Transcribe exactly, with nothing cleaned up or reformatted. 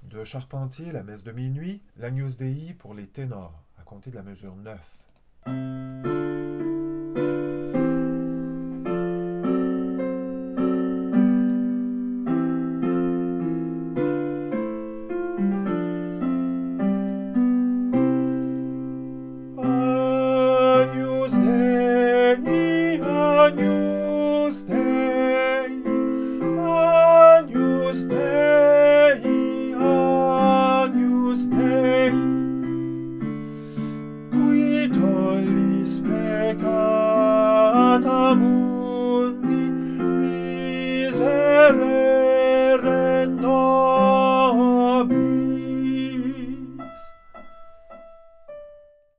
De Charpentier, la messe de minuit, l'Agnus Dei pour les ténors, à compter de la mesure neuf. Agnus Dei, Agnus Dei, Agnus Dei, Agnus Dei, qui tollis peccata mundi, miserere nobis.